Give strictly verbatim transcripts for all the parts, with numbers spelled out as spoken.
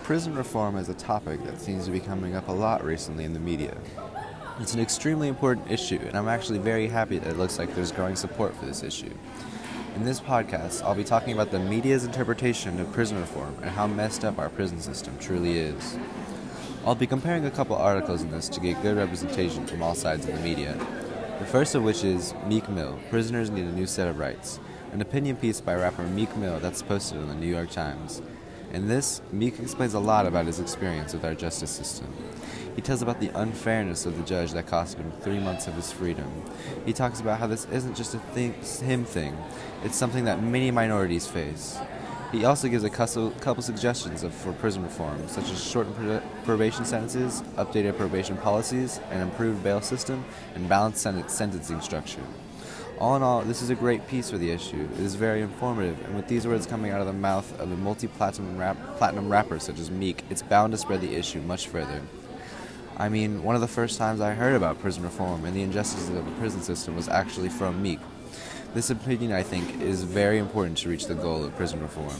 Prison reform is a topic that seems to be coming up a lot recently in the media. It's an extremely important issue, and I'm actually very happy that it looks like there's growing support for this issue. In this podcast, I'll be talking about the media's interpretation of prison reform and how messed up our prison system truly is. I'll be comparing a couple articles in this to get good representation from all sides of the media. The first of which is Meek Mill, Prisoners Need a New Set of Rights, an opinion piece by rapper Meek Mill that's posted on the New York Times. In this, Meek explains a lot about his experience with our justice system. He tells about the unfairness of the judge that cost him three months of his freedom. He talks about how this isn't just a thing, him thing, it's something that many minorities face. He also gives a couple suggestions of, for prison reform, such as shortened pr- probation sentences, updated probation policies, an improved bail system, and balanced sen- sentencing structure. All in all, this is a great piece for the issue. It is very informative, and with these words coming out of the mouth of a multi-platinum rap- platinum rapper such as Meek, it's bound to spread the issue much further. I mean, one of the first times I heard about prison reform and the injustices of the prison system was actually from Meek. This opinion, I think, is very important to reach the goal of prison reform.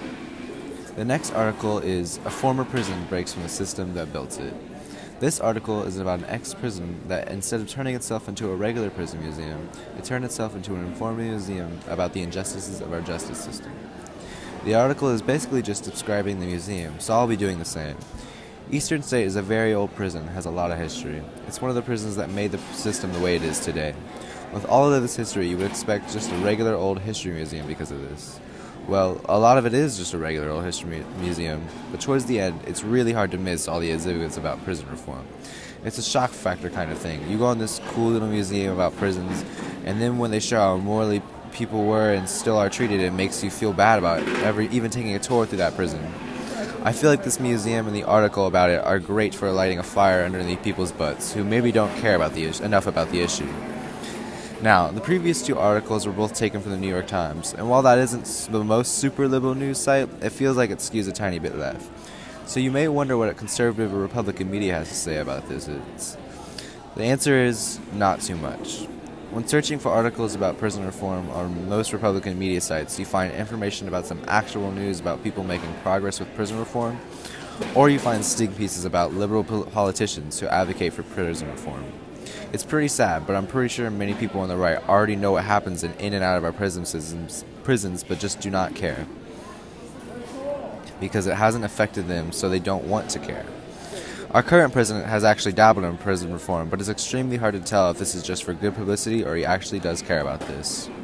The next article is A Former Prison Breaks from the System That Built It. This article is about an ex-prison that, instead of turning itself into a regular prison museum, it turned itself into an informative museum about the injustices of our justice system. The article is basically just describing the museum, so I'll be doing the same. Eastern State is a very old prison, has a lot of history. It's one of the prisons that made the system the way it is today. With all of this history, you would expect just a regular old history museum because of this. Well, a lot of it is just a regular old history museum, but towards the end, it's really hard to miss all the exhibits about prison reform. It's a shock factor kind of thing. You go in this cool little museum about prisons, and then when they show how morally people were and still are treated, it makes you feel bad about every, even taking a tour through that prison. I feel like this museum and the article about it are great for lighting a fire underneath people's butts who maybe don't care about the is- enough about the issue. Now, the previous two articles were both taken from the New York Times, and while that isn't the most super liberal news site, it feels like it skews a tiny bit left. So you may wonder what a conservative or Republican media has to say about this. It's, the answer is not too much. When searching for articles about prison reform on most Republican media sites, you find information about some actual news about people making progress with prison reform, or you find sting pieces about liberal politicians who advocate for prison reform. It's pretty sad, but I'm pretty sure many people on the right already know what happens in, in and out of our prisons, prisons, but just do not care. Because it hasn't affected them, so they don't want to care. Our current president has actually dabbled in prison reform, but it's extremely hard to tell if this is just for good publicity or he actually does care about this.